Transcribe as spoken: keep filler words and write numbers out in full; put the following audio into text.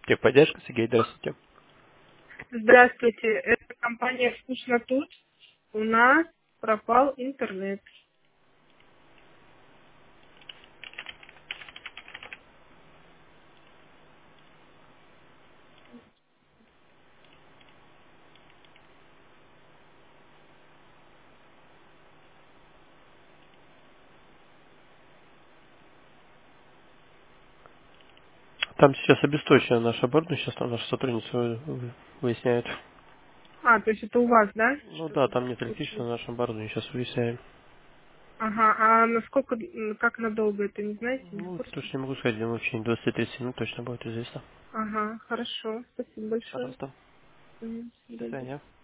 Техподдержка, Сергей, здравствуйте. Здравствуйте, это компания «Вкусно тут». У нас пропал интернет. Там сейчас обесточено наше оборудование, сейчас там наша сотрудница вы- вы- выясняет. А, то есть это у вас, да, Ну да, что-то там нет электричества случилось? на нашем оборудовании, сейчас выясняем. Ага, а насколько, м, как надолго это, не знаете, не в Ну, курсе? точно не могу сказать, думаю, в течение двадцати-тридцати минут точно будет известно. Ага, хорошо, спасибо большое. Пожалуйста. Мгм, До до свидания.